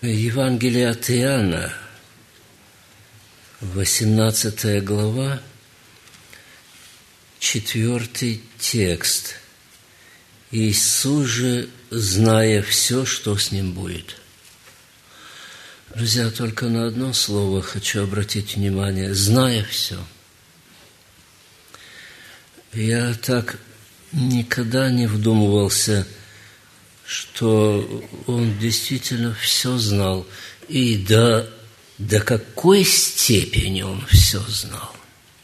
Евангелие от Иоанна, 18 глава, 4 текст. Иисус же, зная все, что с ним будет. Друзья, только на одно слово хочу обратить внимание. Зная все. Я так никогда не вдумывался, что он действительно все знал. И до какой степени он все знал.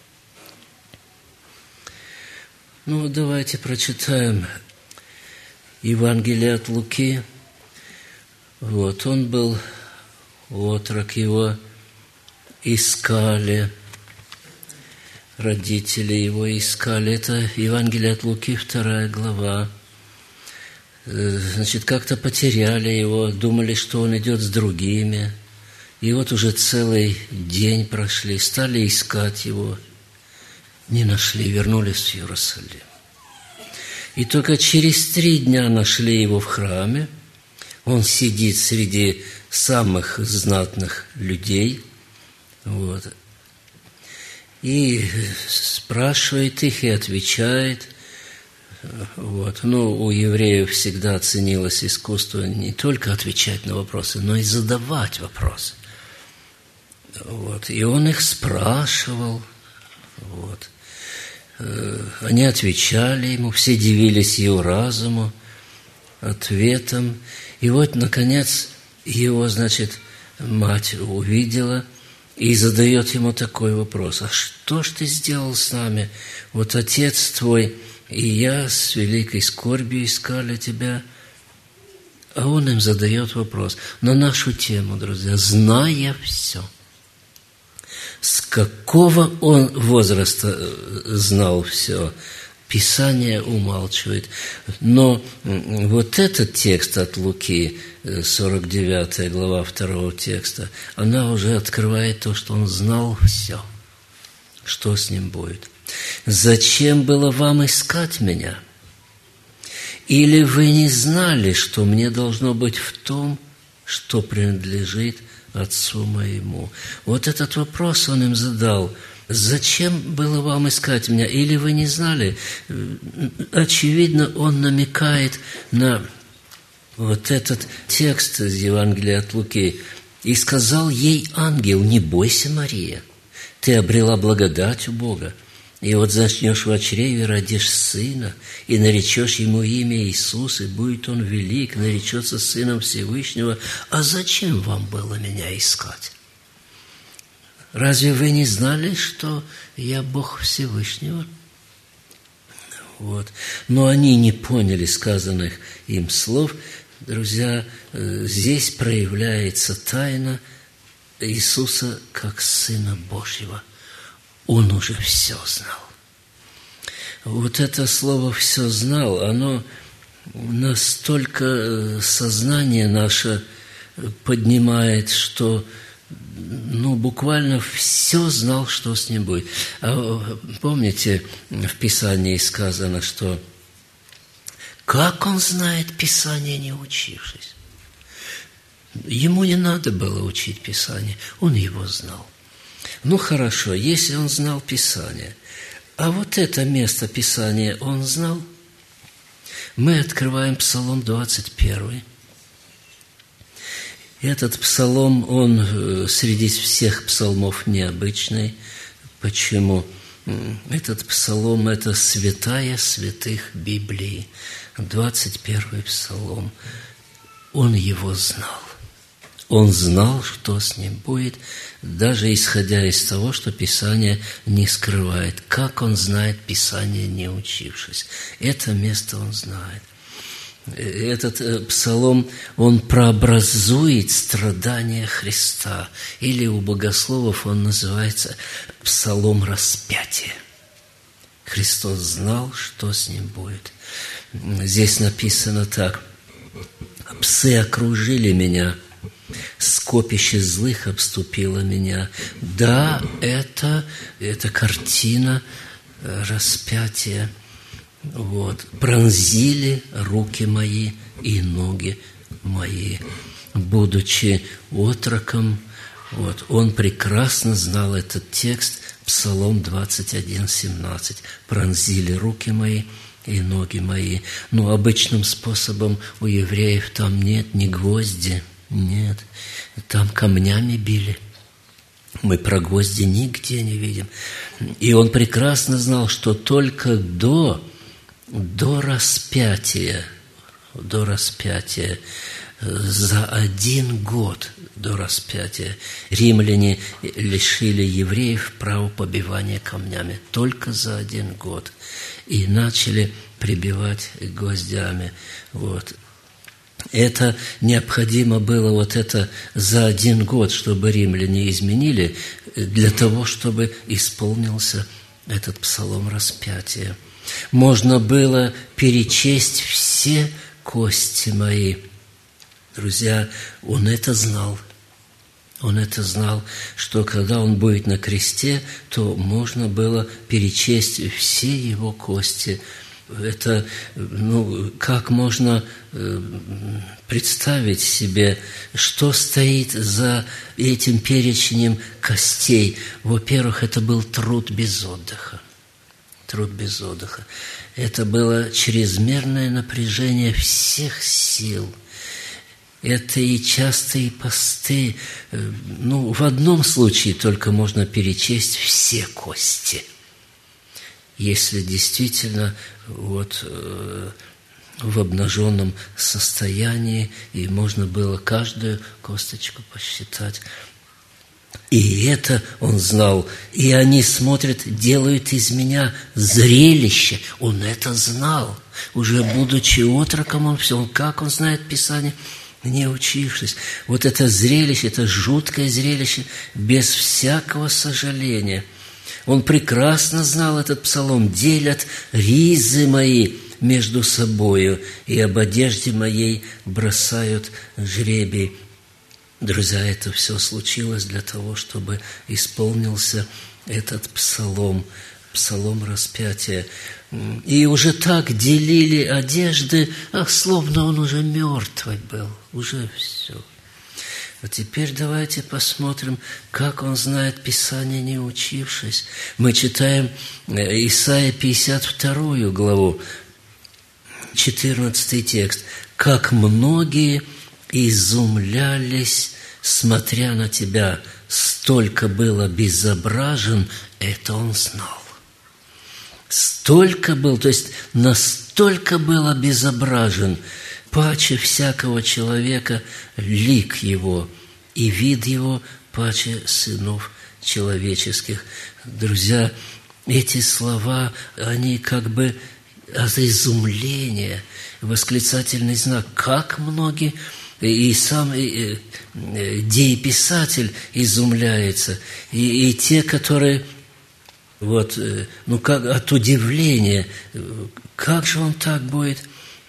Ну, давайте прочитаем Евангелие от Луки. Вот, он был отрок, его искали, родители его искали. Это Евангелие от Луки, 2 глава. Значит, как-то потеряли его, думали, что он идет с другими. И вот уже целый день прошли, стали искать его. Не нашли, вернулись в Иерусалим. И только через 3 дня нашли его в храме. Он сидит среди самых знатных людей. Вот. И спрашивает их, и отвечает. Вот. Ну, у евреев всегда ценилось искусство не только отвечать на вопросы, но и задавать вопросы. Вот. И он их спрашивал. Вот. Они отвечали ему, все дивились его разуму, ответом. И вот, наконец, его, значит, мать увидела и задает ему такой вопрос. «А что ж ты сделал с нами? Вот отец твой и я с великой скорбью искали тебя». А он им задает вопрос на нашу тему, друзья, зная все. С какого он возраста знал все? Писание умалчивает. Но вот этот текст от Луки, 49 глава 2 текста, она уже открывает то, что он знал все, что с ним будет. «Зачем было вам искать меня? Или вы не знали, что мне должно быть в том, что принадлежит Отцу моему?» Вот этот вопрос он им задал. «Зачем было вам искать меня? Или вы не знали?» Очевидно, он намекает на вот этот текст из Евангелия от Луки. «И сказал ей ангел: не бойся, Мария, ты обрела благодать у Бога. И вот зачнешь в чреве, родишь сына, и наречешь ему имя Иисус, и будет он велик, наречется сыном Всевышнего. А зачем вам было меня искать? Разве вы не знали, что я Бог Всевышнего?» Вот. Но они не поняли сказанных им слов. Друзья, здесь проявляется тайна Иисуса как Сына Божьего. Он уже все знал. Вот это слово «все знал», оно настолько сознание наше поднимает, что буквально все знал, что с ним будет. А помните, в Писании сказано, что как он знает Писание, не учившись? Ему не надо было учить Писание, он его знал. Хорошо, если он знал Писание, а вот это место Писания он знал, мы открываем Псалом 21. Этот псалом, он среди всех псалмов необычный. Почему? Этот псалом – это святая святых Библии. 21 псалом. Он его знал. Он знал, что с ним будет, даже исходя из того, что Писание не скрывает. Как он знает Писание, не учившись? Это место он знает. Этот псалом, он прообразует страдания Христа. Или у богословов он называется псалом распятия. Христос знал, что с ним будет. Здесь написано так. «Псы окружили меня, скопище злых обступило меня». Да, это картина распятия. Вот. «Пронзили руки мои и ноги мои». будучи отроком, вот, он прекрасно знал этот текст, Псалом 21:17. «Пронзили руки мои и ноги мои». Но обычным способом у евреев там нет ни гвозди, нет, там камнями били. Мы про гвозди нигде не видим. И он прекрасно знал, что только до распятия, за 1 год до распятия римляне лишили евреев права побивания камнями. Только за 1 год. И начали прибивать гвоздями. Вот. Это необходимо было вот это за 1 год, чтобы римляне изменили, для того, чтобы исполнился этот псалом распятия. Можно было перечесть все кости мои. Друзья, он это знал. Он это знал, что когда он будет на кресте, то можно было перечесть все его кости. Это, как можно представить себе, что стоит за этим перечнем костей? Во-первых, это был труд без отдыха. Труд без отдыха. Это было чрезмерное напряжение всех сил. Это и частые посты. В одном случае только можно перечесть все кости. Если действительно в обнаженном состоянии, и можно было каждую косточку посчитать. И это он знал. И они смотрят, делают из меня зрелище. Он это знал. Уже будучи отроком, как он знает Писание, не учившись. Вот это зрелище, это жуткое зрелище, без всякого сожаления. Он прекрасно знал этот псалом. «Делят ризы мои между собою, и об одежде моей бросают жребий». Друзья, это все случилось для того, чтобы исполнился этот псалом, псалом распятия. И уже так делили одежды, словно он уже мертвый был, уже все. А теперь давайте посмотрим, как он знает Писание, не учившись. Мы читаем Исайя 52 главу, 14 текст. «Как многие изумлялись, смотря на тебя, столько был обезображен», это он знал. Столько был, то есть настолько был обезображен, паче всякого человека лик его, и вид его паче сынов человеческих. Друзья, эти слова, они как бы от изумления, восклицательный знак. Как многие, и сам дееписатель изумляется, и те, которые как от удивления, как же он так будет?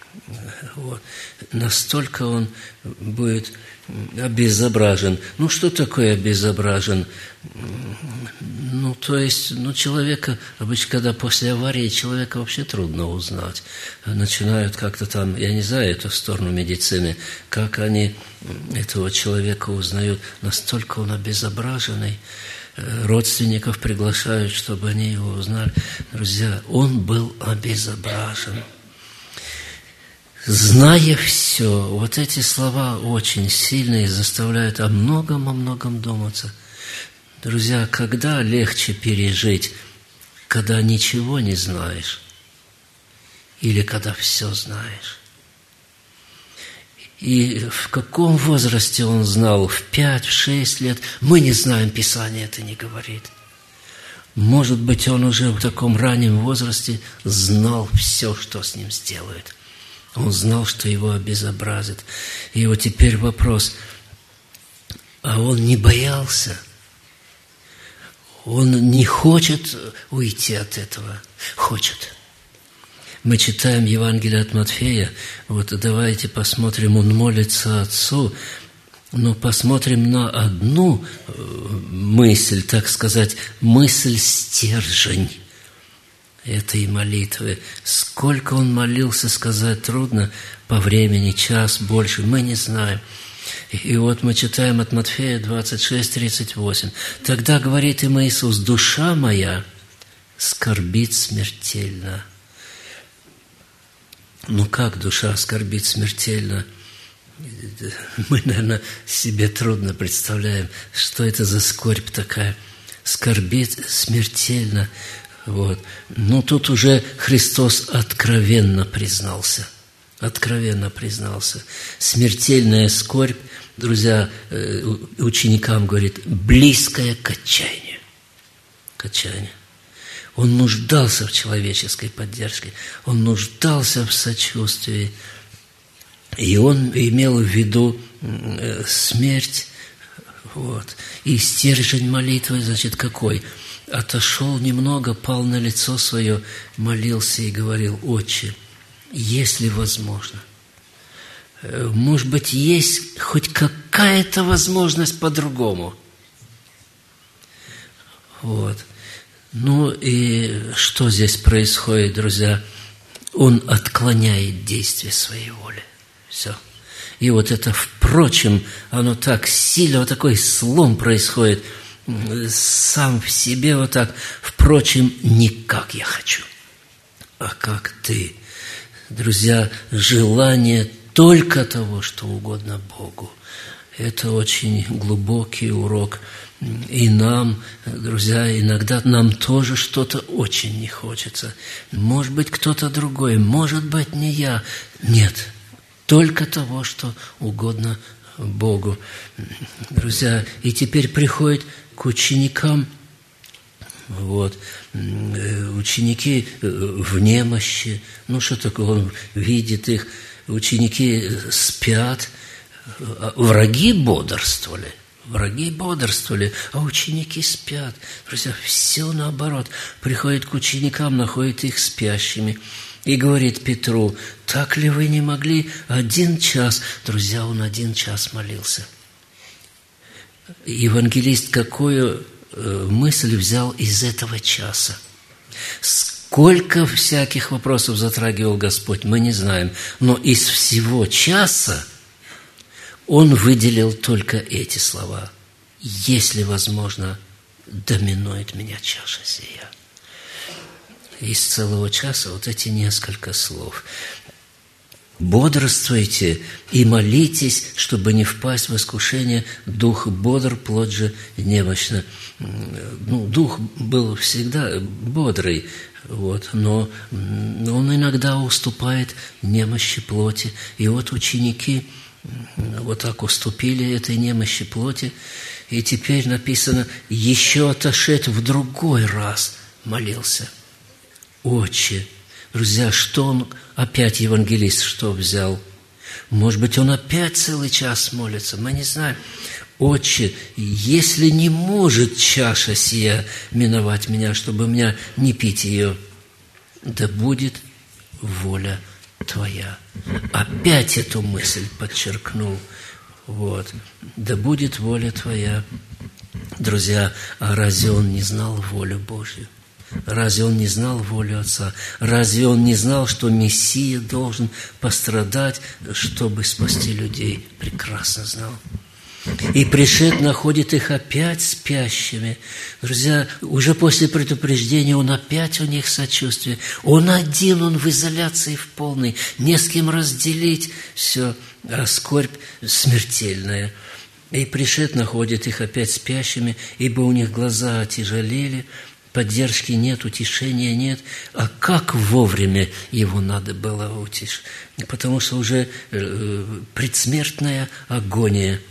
Настолько он будет обезображен. Что такое обезображен? Человека, обычно, когда после аварии, человека вообще трудно узнать. Начинают как-то там, я не знаю эту сторону медицины, как они этого человека узнают. Настолько он обезображенный. Родственников приглашают, чтобы они его узнали. Друзья, он был обезображен. Зная все, вот эти слова очень сильные, заставляют о многом думаться. Друзья, когда легче пережить, когда ничего не знаешь или когда все знаешь? И в каком возрасте он знал? В 5, в 6 лет? Мы не знаем, Писание это не говорит. Может быть, он уже в таком раннем возрасте знал все, что с ним сделают. Он знал, что его обезобразят. И вот теперь вопрос, а он не боялся? Он не хочет уйти от этого? Хочет. Мы читаем Евангелие от Матфея, давайте посмотрим, он молится Отцу, но посмотрим на одну мысль, так сказать, мысль-стержень этой молитвы. Сколько он молился, сказать трудно, по времени, час, больше, мы не знаем. И вот мы читаем от Матфея 26:38. «Тогда, говорит им Иисус, душа моя скорбит смертельно». Ну как душа скорбит смертельно? Мы, наверное, себе трудно представляем, что это за скорбь такая. Скорбит смертельно. Вот. Но тут уже Христос откровенно признался. Откровенно признался. Смертельная скорбь, друзья, ученикам говорит, близкое к отчаянию. К отчаянию. Он нуждался в человеческой поддержке. Он нуждался в сочувствии. И он имел в виду смерть. Вот. И стержень молитвы, значит, какой? Отошел немного, пал на лицо свое, молился и говорил: «Отче, если возможно, может быть, есть хоть какая-то возможность по-другому». Вот. Ну и что здесь происходит, друзья? Он отклоняет действие своей воли. Все. И вот это, впрочем, оно так сильно, вот такой слом происходит сам в себе, вот так. Впрочем, не как я хочу, а как ты. Друзья, желание только того, что угодно Богу. Это очень глубокий урок. И нам, друзья, иногда нам тоже что-то очень не хочется. Может быть, кто-то другой, может быть, не я. Нет, только того, что угодно Богу. Друзья, и теперь приходит к ученикам, вот, ученики в немощи. Ну, что такое? Он видит их. Ученики спят. Враги бодрствовали. Враги бодрствовали, а ученики спят. Друзья, все наоборот. Приходит к ученикам, находит их спящими. И говорит Петру: так ли вы не могли 1 час? Друзья, он 1 час молился. Евангелист какую мысль взял из этого часа? Сколько всяких вопросов затрагивал Господь, мы не знаем. Но из всего часа он выделил только эти слова: «Если возможно, доминует меня чаша сия». Из целого часа вот эти несколько слов. «Бодрствуйте и молитесь, чтобы не впасть в искушение. Дух бодр, плоть же немощна». Ну, дух был всегда бодрый, вот, но он иногда уступает немощи плоти. И вот ученики вот так уступили этой немощи плоти. И теперь написано: еще отошед в другой раз молился. Отче. Друзья, что он опять, евангелист, что взял? Может быть, он опять целый час молится, мы не знаем. Отче, если не может чаша сия миновать меня, чтобы меня не пить ее, да будет воля Твоя. Опять эту мысль подчеркнул. Вот. Да будет воля Твоя. Друзья, а разве он не знал волю Божью? Разве он не знал волю Отца? Разве он не знал, что Мессия должен пострадать, чтобы спасти людей? Прекрасно знал. И пришед находит их опять спящими. Друзья, уже после предупреждения он опять у них сочувствие. Он один, он в изоляции в полной, не с кем разделить все, а скорбь смертельная. И пришед находит их опять спящими, ибо у них глаза отяжелели, поддержки нет, утешения нет. А как вовремя его надо было утешить? Потому что уже предсмертная агония.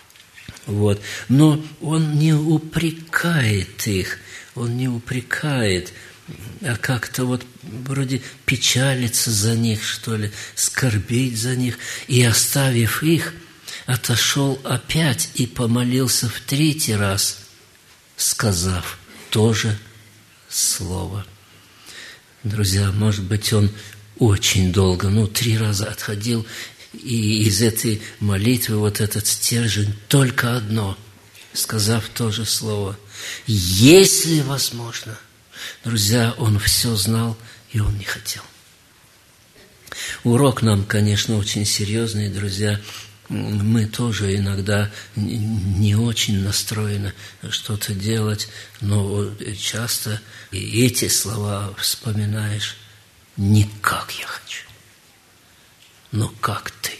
Вот. Но он не упрекает их, он не упрекает, а как-то вот вроде печалится за них, что ли, скорбить за них. И, оставив их, отошел опять и помолился в 3-й раз, сказав то же слово. Друзья, может быть, он очень долго, 3 раза отходил, и из этой молитвы вот этот стержень только одно, сказав то же слово: если возможно. Друзья, он все знал, и он не хотел. Урок нам, конечно, очень серьезный, друзья. мы тоже иногда не очень настроены что-то делать, но часто и эти слова вспоминаешь: не как я хочу, но как ты.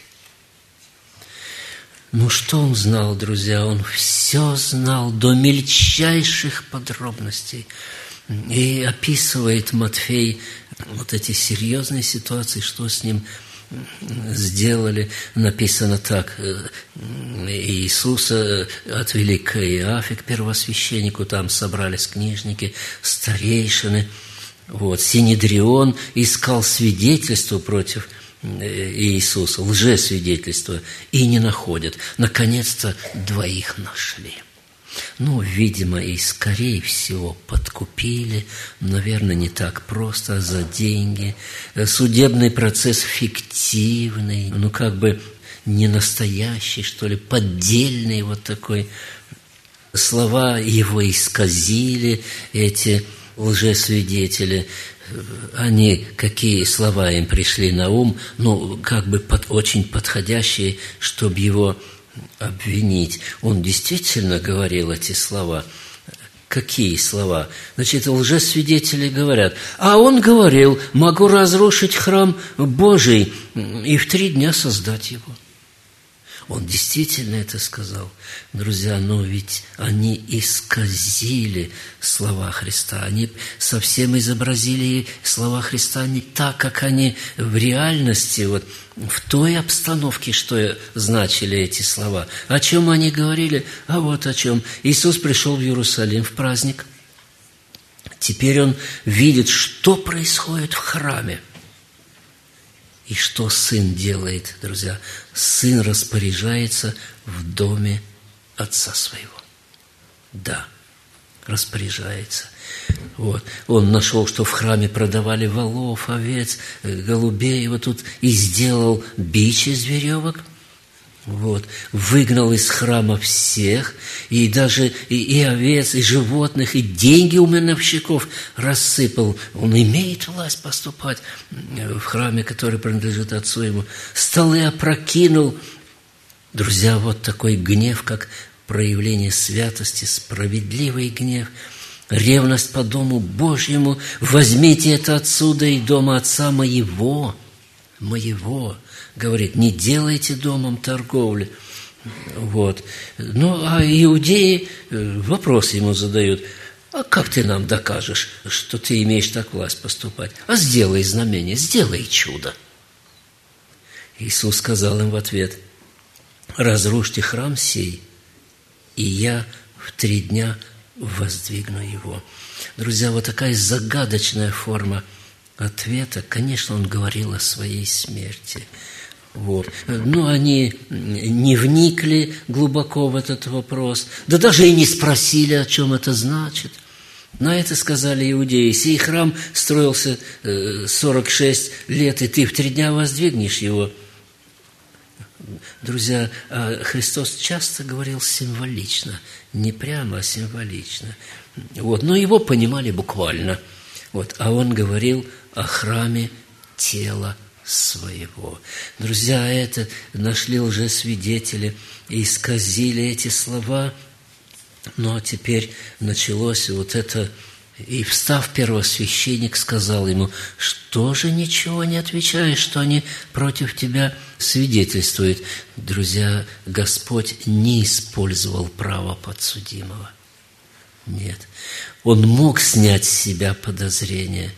Ну, что он знал, друзья? Он все знал до мельчайших подробностей. И описывает Матфей вот эти серьезные ситуации, что с ним сделали. Написано так: Иисуса отвели к Иафе, к первосвященнику, там собрались книжники, старейшины. Синедрион искал свидетельство против Иисуса, лжесвидетельство, и не находят. Наконец-то 2 нашли. Видимо, и скорее всего подкупили, наверное, не так просто, а за деньги. Судебный процесс фиктивный, как бы не настоящий, что ли, поддельный вот такой. Слова его исказили, эти лжесвидетели. Они, какие слова им пришли на ум, очень подходящие, чтобы его обвинить. Он действительно говорил эти слова. Какие слова? Значит, лжесвидетели говорят: а он говорил: могу разрушить храм Божий и в 3 дня создать его. Он действительно это сказал. Друзья, но ведь они исказили слова Христа. Они совсем изобразили слова Христа не так, как они в реальности, в той обстановке, что значили эти слова. О чем они говорили? А вот о чем. Иисус пришел в Иерусалим в праздник. Теперь он видит, что происходит в храме. И что Сын делает, друзья? Сын распоряжается в доме Отца Своего. Да, распоряжается. Он нашел, что в храме продавали волов, овец, голубей. Тут и сделал бич из веревок. Выгнал из храма всех, и даже и овец, и животных, и деньги у миновщиков рассыпал. Он имеет власть поступать в храме, который принадлежит Отцу Ему. Столы опрокинул. Друзья, такой гнев, как проявление святости, справедливый гнев, ревность по Дому Божьему. Возьмите это отсюда и дома Отца моего. Говорит, не делайте домом торговли. А иудеи вопрос ему задают: а как ты нам докажешь, что ты имеешь так власть поступать? А сделай знамение, сделай чудо. Иисус сказал им в ответ: разрушьте храм сей, и я в 3 дня воздвигну его. Друзья, такая загадочная форма ответа. Конечно, он говорил о своей смерти. Но они не вникли глубоко в этот вопрос, да даже и не спросили, о чем это значит. На это сказали иудеи: сей храм строился 46 лет, и ты в 3 дня воздвигнешь его. Друзья, Христос часто говорил символично, не прямо, а символично. Но его понимали буквально. А он говорил о храме тела своего. Друзья, это нашли лжесвидетели и исказили эти слова. Но теперь началось это. И, встав, первосвященник сказал ему: что же ничего не отвечаешь, что они против тебя свидетельствуют? Друзья, Господь не использовал право подсудимого. Нет. Он мог снять с себя подозрения,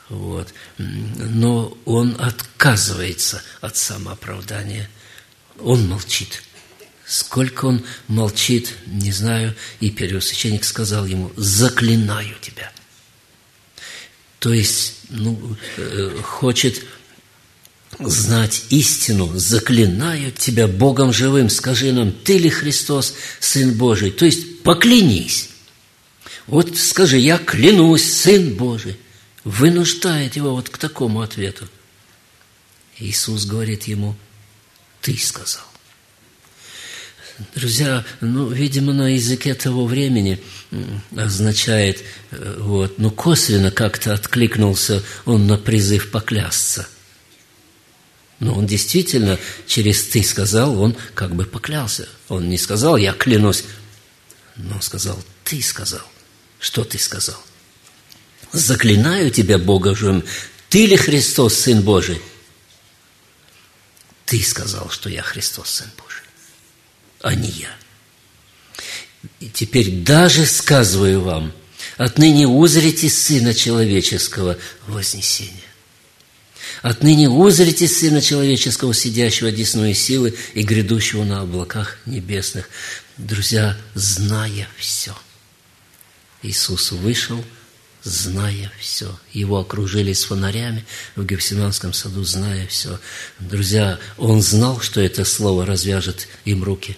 но он отказывается от самооправдания. Он молчит. Сколько он молчит, не знаю. И первосвященник сказал ему: заклинаю тебя. То есть, хочет знать истину. Заклинаю тебя Богом живым. Скажи нам, ты ли Христос, Сын Божий? То есть, поклянись. Скажи: я клянусь, Сын Божий. Вынуждает его к такому ответу. Иисус говорит ему: ты сказал. Друзья, видимо, на языке того времени означает, косвенно как-то откликнулся он на призыв поклясться. Но он действительно через «ты сказал», он как бы поклялся. Он не сказал «я клянусь», но он сказал «ты сказал». Что ты сказал? «Заклинаю тебя Богом живым, ты ли Христос, Сын Божий?» Ты сказал, что я Христос, Сын Божий, а не я. И теперь даже сказываю вам, отныне узрите Сына Человеческого в вознесении. Отныне узрите Сына Человеческого, сидящего одесную силы и грядущего на облаках небесных. Друзья, зная все. Иисус вышел, зная все. Его окружили с фонарями в Гефсиманском саду, зная все. Друзья, Он знал, что это слово развяжет им руки.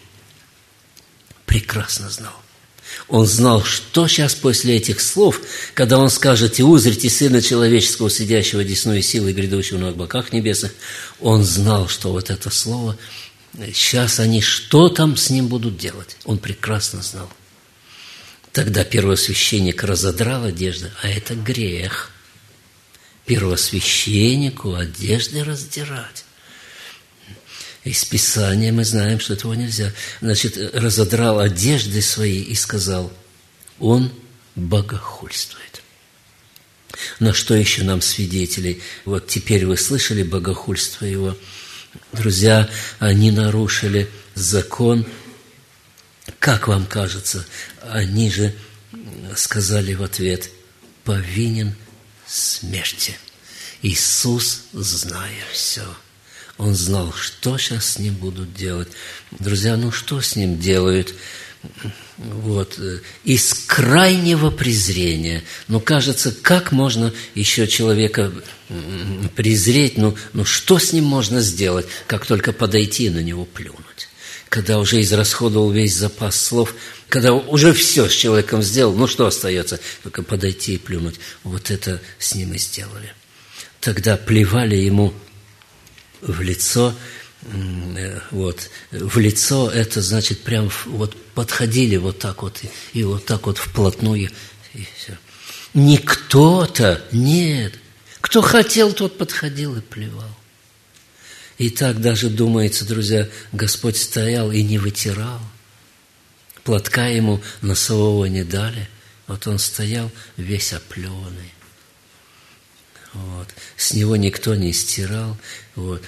Прекрасно знал. Он знал, что сейчас после этих слов, когда Он скажет «И узрите Сына Человеческого, сидящего одесную силы и грядущего на облаках небесных», Он знал, что вот это слово, сейчас они что там с Ним будут делать. Он прекрасно знал. Тогда первосвященник разодрал одежды, а это грех. Первосвященнику одежды раздирать. Из Писания мы знаем, что этого нельзя. Значит, разодрал одежды свои и сказал, он богохульствует. На что еще нам свидетелей? Вот теперь вы слышали богохульство его. Друзья, они нарушили закон. Как вам кажется? Они же сказали в ответ, повинен смерти. Иисус, зная все. Он знал, что сейчас с ним будут делать. Друзья, ну что с ним делают? Вот, из крайнего презрения. Ну, кажется, как можно еще человека презреть? Ну, что с ним можно сделать? Как только подойти и на него плюнуть. Когда уже израсходовал весь запас слов, когда уже все с человеком сделал, ну, что остается? Только подойти и плюнуть. Вот это с ним и сделали. Тогда плевали ему в лицо, вот, в лицо это значит прям вот подходили вот так вот и вот так вот вплотную, и все. Не кто-то, нет. Кто хотел, тот подходил и плевал. И так даже, думается, друзья, Господь стоял и не вытирал. Платка ему носового не дали. Вот он стоял весь оплеванный. Вот. С него никто не стирал. Вот.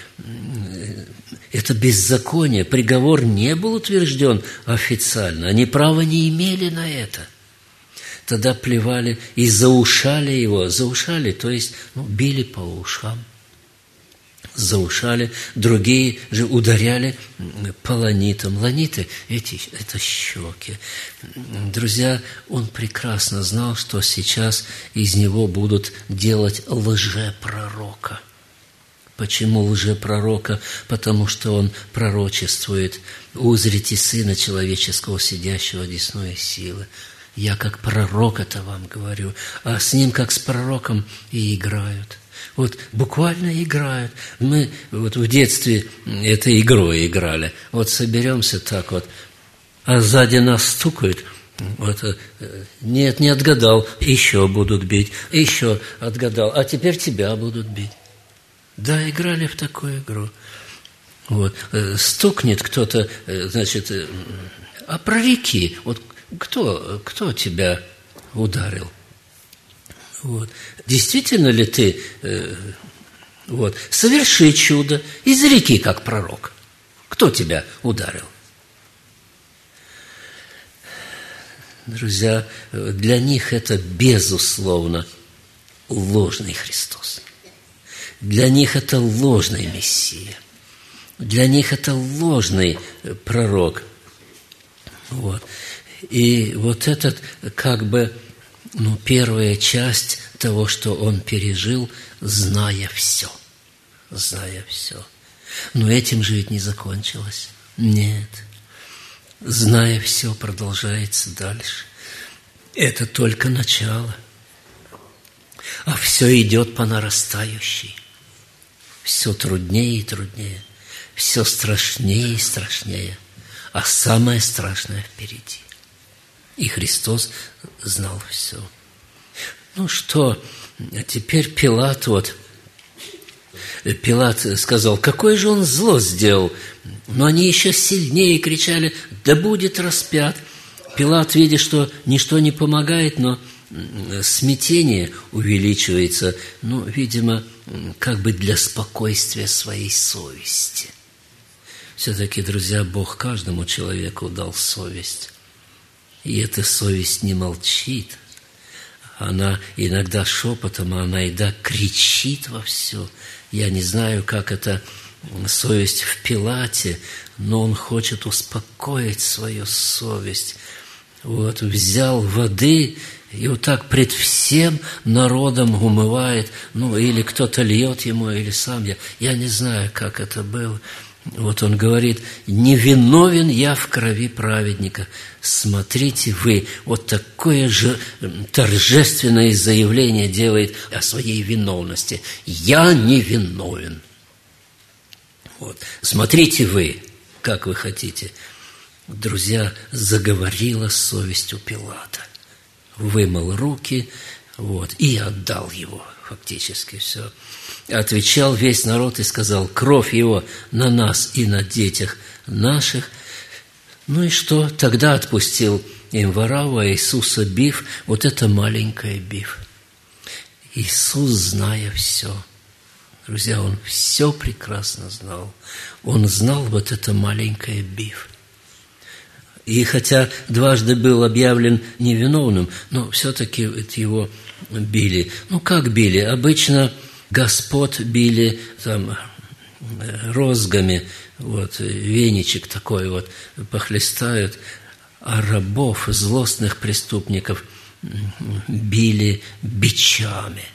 Это беззаконие. Приговор не был утвержден официально. Они права не имели на это. Тогда плевали и заушали его. Заушали, то есть били по ушам. Заушали. Другие же ударяли по ланитам. Ланиты – это щеки. Друзья, он прекрасно знал, что сейчас из него будут делать лжепророка. Почему лжепророка? Потому что он пророчествует. «Узрите Сына Человеческого, сидящего одесную силы». Я как пророк это вам говорю, а с ним как с пророком и играют. Вот буквально играют. Мы вот в детстве этой игрой играли. Вот соберемся так вот, а сзади нас стукают. Вот, нет, не отгадал, еще будут бить, еще отгадал, а теперь тебя будут бить. Да, играли в такую игру. Вот, стукнет кто-то, значит, а прореки, вот кто тебя ударил? Вот. Действительно ли ты соверши чудо, изреки как пророк. Кто тебя ударил? Друзья, для них это безусловно ложный Христос. Для них это ложный Мессия. Для них это ложный пророк. Вот. И вот этот как бы первая часть того, что он пережил, зная все. Зная все. Но этим же ведь не закончилось. Нет. Зная все, продолжается дальше. Это только начало. А все идет по нарастающей. Все труднее и труднее. Все страшнее и страшнее. А самое страшное впереди. И Христос знал все. Ну что, теперь Пилат Пилат сказал: какое же он зло сделал? Но они еще сильнее кричали: да будет распят. Пилат, видя, что ничто не помогает, но смятение увеличивается, видимо, как бы для спокойствия своей совести. Все-таки, друзья, Бог каждому человеку дал совесть. И эта совесть не молчит. Она иногда шепотом, а она иногда кричит во все. Я не знаю, как эта совесть в Пилате, но он хочет успокоить свою совесть. Взял воды и вот так пред всем народом умывает, или кто-то льет ему, или сам я не знаю, как это было. Он говорит: не виновен я в крови праведника. Смотрите вы, такое же торжественное заявление делает о своей виновности. Я не виновен. Смотрите вы, как вы хотите. Друзья, заговорила совесть у Пилата. Вымыл руки, и отдал его, фактически все. Отвечал весь народ и сказал: кровь его на нас и на детях наших. И что? Тогда отпустил им Варавву, а Иисуса бив. Это маленькое бив. Иисус, зная все, друзья, Он все прекрасно знал. Он знал это маленькое бив. И хотя дважды был объявлен невиновным, но все-таки его били. Как били? Обычно господ били розгами, веничек такой похлестают, а рабов, злостных преступников били бичами.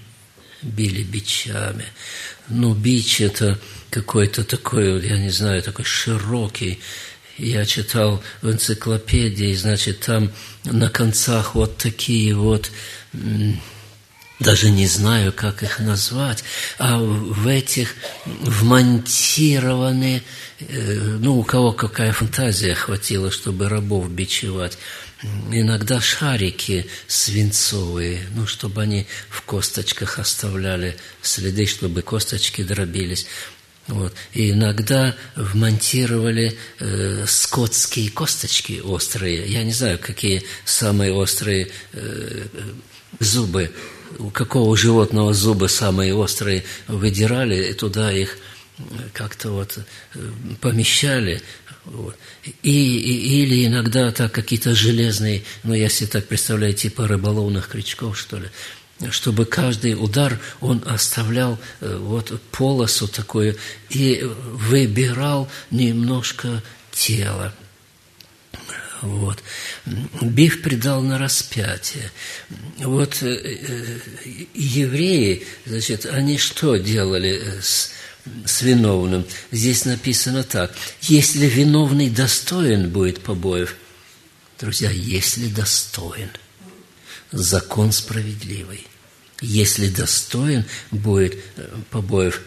Бич – это какой-то такой, я не знаю, такой широкий. Я читал в энциклопедии, там на концах такие даже не знаю, как их назвать, а вмонтированы, у кого какая фантазия хватила, чтобы рабов бичевать, иногда шарики свинцовые, чтобы они в косточках оставляли следы, чтобы косточки дробились. И иногда вмонтировали скотские косточки острые. Я не знаю, какие самые острые зубы, у какого животного зубы самые острые выдирали, и туда их как-то помещали. Или иногда так какие-то железные, я себе так представляю, типа рыболовных крючков, что ли, чтобы каждый удар он оставлял полосу такую и выбирал немножко тела. Бив предал на распятие. Евреи, они что делали с виновным? Здесь написано так: если виновный достоин будет побоев, друзья, если достоин, закон справедливый. Если достоин будет побоев,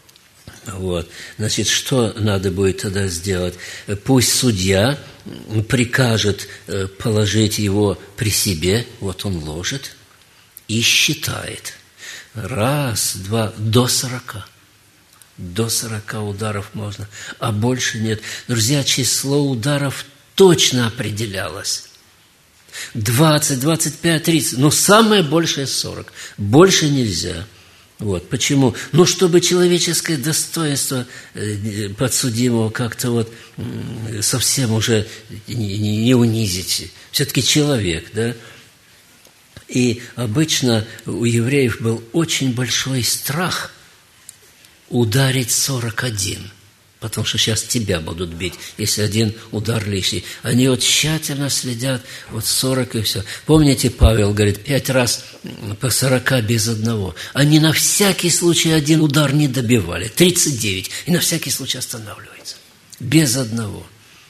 что надо будет тогда сделать? Пусть судья прикажет положить его при себе, он ложит и считает. 1, 2, до 40. До 40 ударов можно, а больше нет. Друзья, число ударов точно определялось. 20, 25, 30, но самое большее 40. Больше нельзя. Почему? Чтобы человеческое достоинство подсудимого как-то совсем уже не унизить. Все-таки человек, да? И обычно у евреев был очень большой страх ударить 41. Потому что сейчас тебя будут бить, если один удар лишний. Они тщательно следят, 40 и все. Помните, Павел говорит, 5 раз по 40 без одного. Они на всякий случай один удар не добивали. 39. И на всякий случай останавливается. Без одного.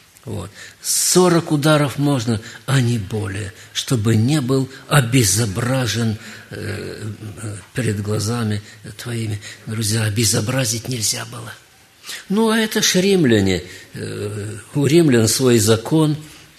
40 ударов можно, а не более, чтобы не был обезображен перед глазами твоими. Друзья, обезобразить нельзя было. А это ж римляне. У римлян свой закон.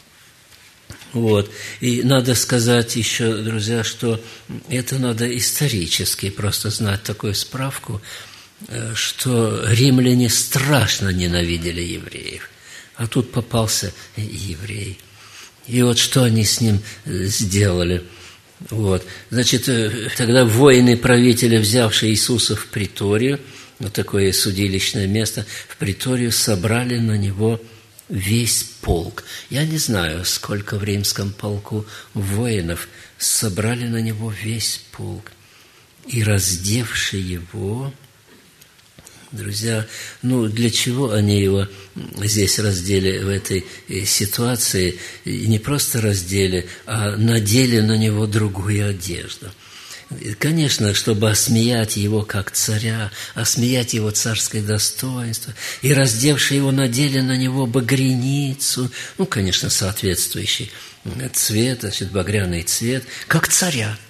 И надо сказать еще, друзья, что это надо исторически просто знать такую справку. что римляне страшно ненавидели евреев. А тут попался еврей. И вот что они с ним сделали. Вот. Значит, тогда воины-правители, взявшие Иисуса в приторию, вот такое судилищное место, в приторию собрали на него весь полк. Я не знаю, сколько в римском полку воинов, собрали на него весь полк. И раздевши его, друзья, для чего они его здесь раздели в этой ситуации? И не просто раздели, а надели на него другую одежду. Конечно, чтобы осмеять его как царя, осмеять его царское достоинство. И раздевши его, надели на него багряницу, конечно, соответствующий цвет, значит, багряный цвет, как царя.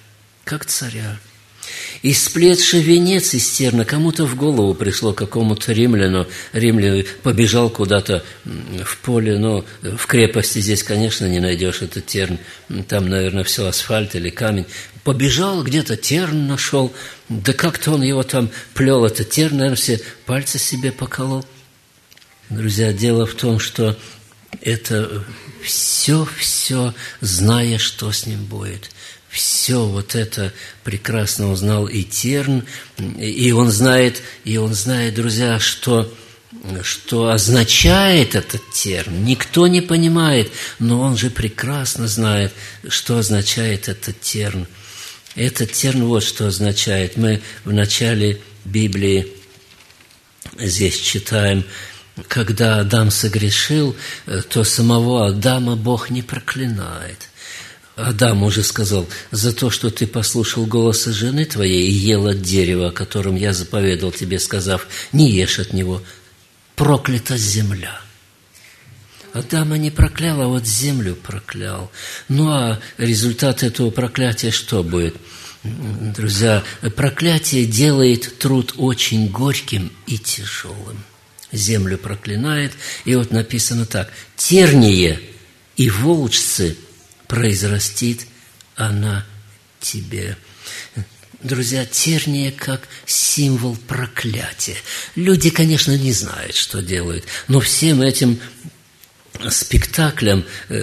И сплетши венец из терна, кому-то в голову пришло, какому-то римлянин побежал куда-то в поле, но в крепости здесь, конечно, не найдешь этот терн, там, наверное, все асфальт или камень. Побежал, где-то терн нашел, да как-то он его там плел, этот терн, наверное, все пальцы себе поколол. Друзья, дело в том, что это все, зная, что с ним будет. Все вот это прекрасно узнал и терн, и он знает, друзья, что означает этот терн. Никто не понимает, но он же прекрасно знает, что означает этот терн. Этот терн вот что означает. Мы в начале Библии здесь читаем, когда Адам согрешил, то самого Адама Бог не проклинает. Адам уже сказал: за то, что ты послушал голоса жены твоей и ел от дерева, о котором я заповедал тебе, сказав, не ешь от него, проклята земля. Адама не проклял, а вот землю проклял. А результат этого проклятия что будет? Друзья, проклятие делает труд очень горьким и тяжелым. Землю проклинает, и вот написано так: терние и волчцы произрастит она тебе. Друзья, терние как символ проклятия. Люди, конечно, не знают, что делают, но всем этим спектаклем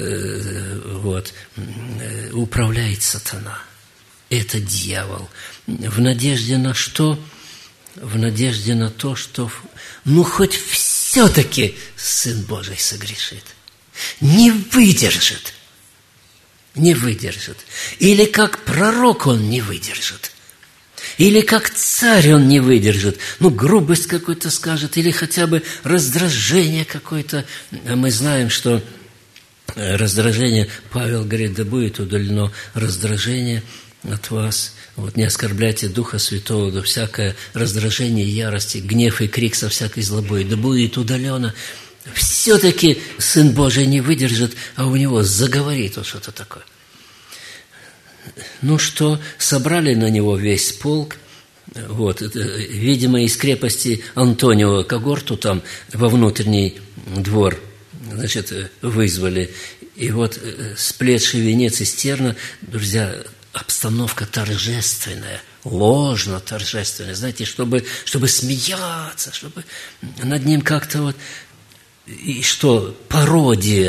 управляет сатана. Это дьявол. В надежде на что? В надежде на то, что хоть все-таки Сын Божий согрешит. Не выдержит. Или как пророк он не выдержит. Или как царь он не выдержит. Грубость какую-то скажет, или хотя бы раздражение какое-то. А мы знаем, что раздражение, Павел говорит, да будет удалено раздражение от вас. Не оскорбляйте Духа Святого, да всякое раздражение, ярости, гнев и крик со всякой злобой, да будет удалено. Все-таки Сын Божий не выдержит, а у него заговорит вот что-то такое. Что, собрали на него весь полк, видимо, из крепости Антониева когорту там во внутренний двор, вызвали. И сплетший венец из терна, друзья, обстановка торжественная, ложно торжественная, знаете, чтобы смеяться, чтобы над ним как-то и что? Пародия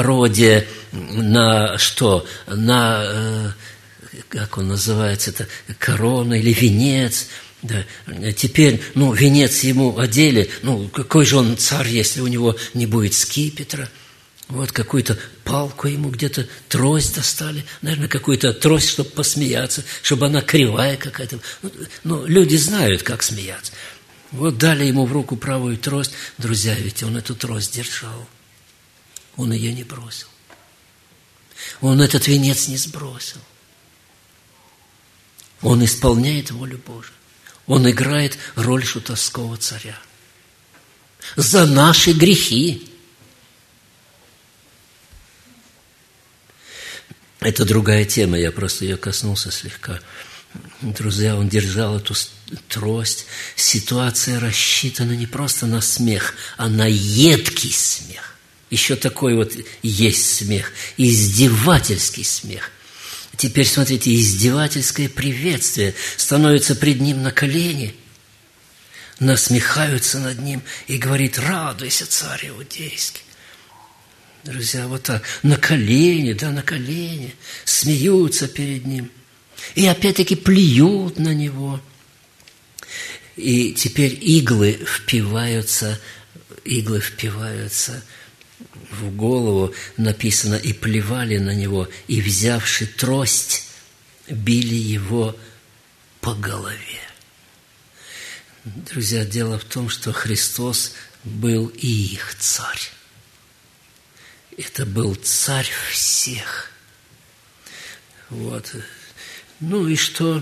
на что? На, как он называется, это корона или венец. Да. Теперь, венец ему одели. Какой же он царь, если у него не будет скипетра? Какую-то палку ему где-то, трость достали. Наверное, какую-то трость, чтобы посмеяться, чтобы она кривая какая-то. Люди знают, как смеяться. Дали ему в руку правую трость. Друзья, ведь он эту трость держал. Он ее не бросил. Он этот венец не сбросил. Он исполняет волю Божию. Он играет роль шутовского царя. За наши грехи. Это другая тема, я просто ее коснулся слегка. Друзья, он держал эту трость. Ситуация рассчитана не просто на смех, а на едкий смех. Еще такой есть смех. Издевательский смех. Теперь, смотрите, издевательское приветствие становится пред ним на колени. насмехаются над ним и говорит: радуйся, царь иудейский. Друзья, вот так, на колени, смеются перед ним. И опять-таки плюют на него. И теперь иглы впиваются в голову. Написано: и плевали на него, и, взявши трость, били его по голове. Друзья, дело в том, что Христос был и их царь. Это был царь всех. Вот. Ну и что?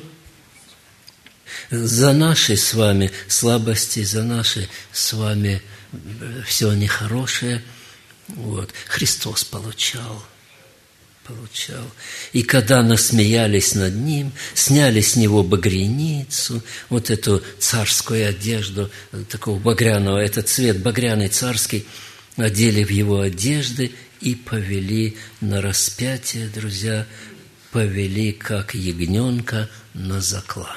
За наши с вами слабости, за наши с вами все нехорошее, вот, Христос получал. И когда насмеялись над ним, сняли с него багряницу, вот эту царскую одежду, такого багряного, этот цвет багряный царский, одели в его одежды и повели на распятие, друзья, повели, как ягненка, на заклание.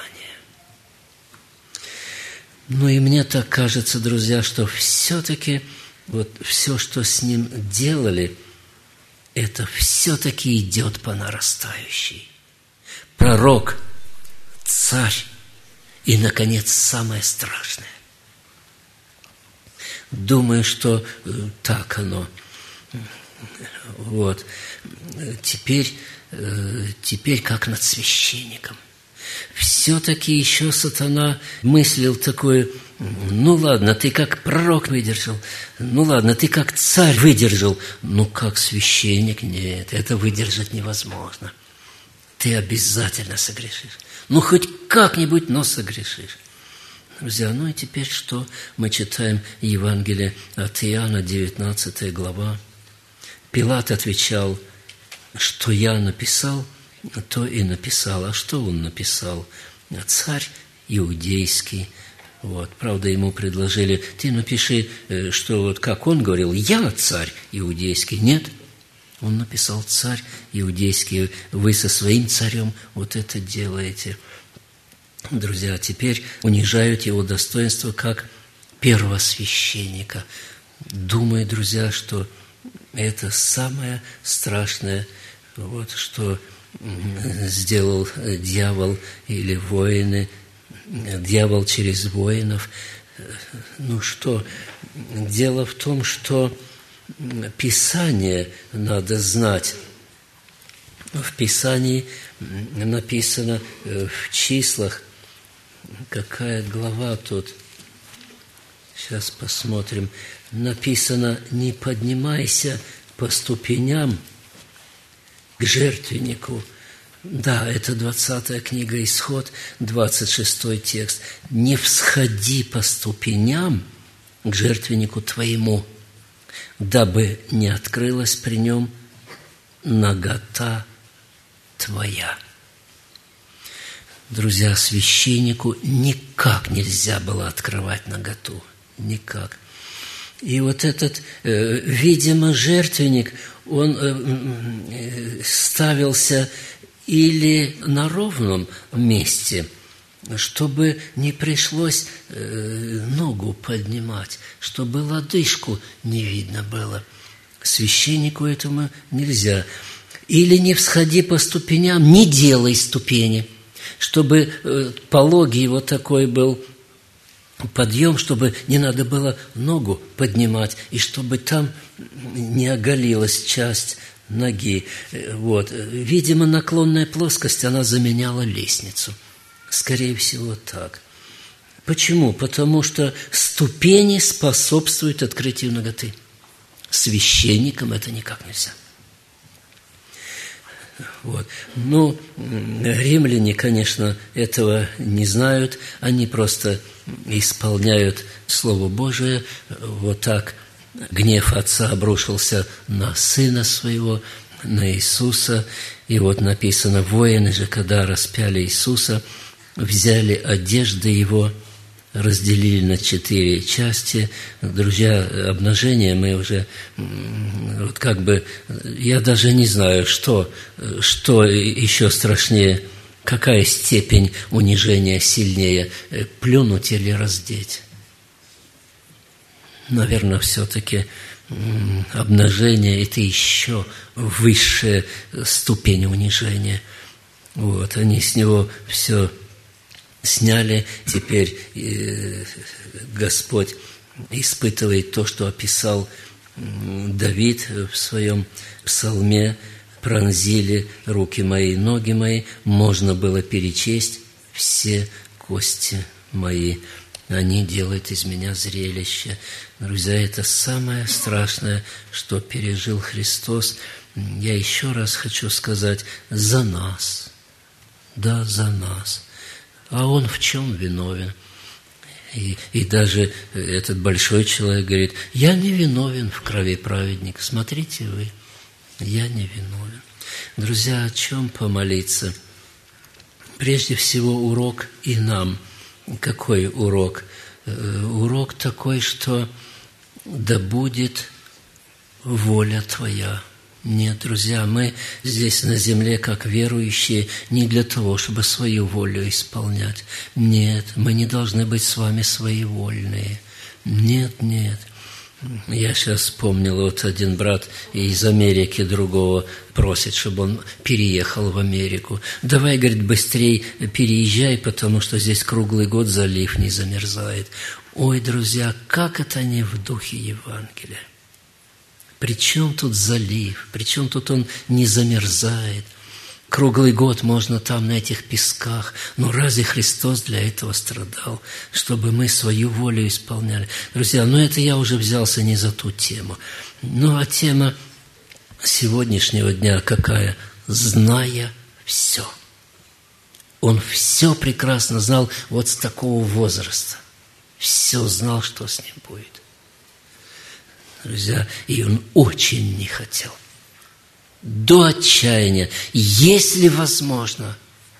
Ну и мне так кажется, друзья, что все-таки вот все, что с ним делали, это все-таки идет по нарастающей. Пророк, царь и, наконец, самое страшное. Думаю, что так оно. Вот. Теперь как над священником. Все-таки еще сатана мыслил такое: ну ладно, ты как пророк выдержал, ну ладно, ты как царь выдержал, ну как священник, нет, это выдержать невозможно. Ты обязательно согрешишь. Ну хоть как-нибудь, но согрешишь. Друзья, ну и теперь что? Мы читаем Евангелие от Иоанна, 19 глава. Пилат отвечал: что я написал, то и написал. А что он написал? Царь иудейский. Вот. Правда, ему предложили: ты напиши, что вот как он говорил, я царь иудейский. Нет, он написал: царь иудейский, вы со своим царем вот это делаете. Друзья, теперь унижают его достоинство как первосвященника. Думаю, друзья, что это самое страшное, вот, что сделал дьявол или воины, дьявол через воинов. Ну что, дело в том, что Писание надо знать. В Писании написано в числах, какая глава тут, сейчас посмотрим, написано: не поднимайся по ступеням к жертвеннику. Да, это 20 книга Исход, 26 текст. Не всходи по ступеням к жертвеннику твоему, дабы не открылась при нем нагота твоя. Друзья, священнику никак нельзя было открывать наготу. Никак. И вот этот, видимо, жертвенник, он ставился или на ровном месте, чтобы не пришлось ногу поднимать, чтобы лодыжку не видно было. Священнику этому нельзя. Или не всходи по ступеням, не делай ступени, чтобы пологий вот такой был подъем, чтобы не надо было ногу поднимать, и чтобы там не оголилась часть ноги. Вот. Видимо, наклонная плоскость, она заменяла лестницу. Скорее всего, так. Почему? Потому что ступени способствуют открытию наготы. Священникам это никак нельзя. Вот. Но римляне, конечно, этого не знают. Они просто исполняют Слово Божие. Вот так гнев Отца обрушился на Сына Своего, на Иисуса. И вот написано: воины же, когда распяли Иисуса, взяли одежды Его, разделили на 4 части. Друзья, обнажение мы уже, вот как бы, я даже не знаю, что еще страшнее, какая степень унижения сильнее, плюнуть или раздеть. наверное, все-таки обнажение – это еще высшая ступень унижения. Вот, они с него все сняли, теперь Господь испытывает то, что описал Давид в своем псалме: «Пронзили руки мои, ноги мои, можно было перечесть все кости мои. Они делают из меня зрелище». Друзья, это самое страшное, что пережил Христос. Я еще раз хочу сказать: за нас. Да, за нас. А Он в чем виновен? И даже этот большой человек говорит: я не виновен в крови праведника. Смотрите вы, я не виновен. Друзья, о чем помолиться? Прежде всего, урок и нам. Какой урок? Урок такой, что да будет воля Твоя. Нет, друзья, мы здесь на земле, как верующие, не для того, чтобы свою волю исполнять. Нет, мы не должны быть с вами своевольные. Нет, нет. Я сейчас вспомнил, вот один брат из Америки другого просит, чтобы он переехал в Америку. Давай, говорит, быстрей переезжай, потому что здесь круглый год залив не замерзает. Ой, друзья, как это не в духе Евангелия? При чем тут залив? При чем тут он не замерзает? Круглый год можно там, на этих песках. Но разве Христос для этого страдал? Чтобы мы свою волю исполняли. Друзья, это я уже взялся не за ту тему. А тема сегодняшнего дня какая? Зная все. Он все прекрасно знал вот с такого возраста. Все знал, что с ним будет. Друзья, и он очень не хотел. До отчаяния, если возможно.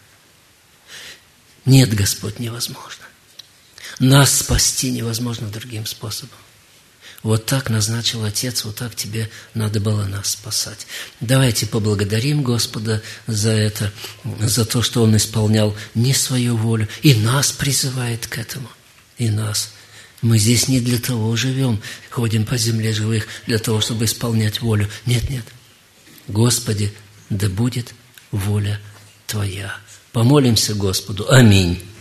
Нет, Господь, невозможно. Нас спасти невозможно другим способом. Вот так назначил Отец, вот так тебе надо было нас спасать. Давайте поблагодарим Господа за это, за то, что Он исполнял не свою волю, и нас призывает к этому, и нас. Мы здесь не для того живем, ходим по земле живых, для того, чтобы исполнять волю. Нет, нет. Господи, да будет воля Твоя. Помолимся Господу. Аминь.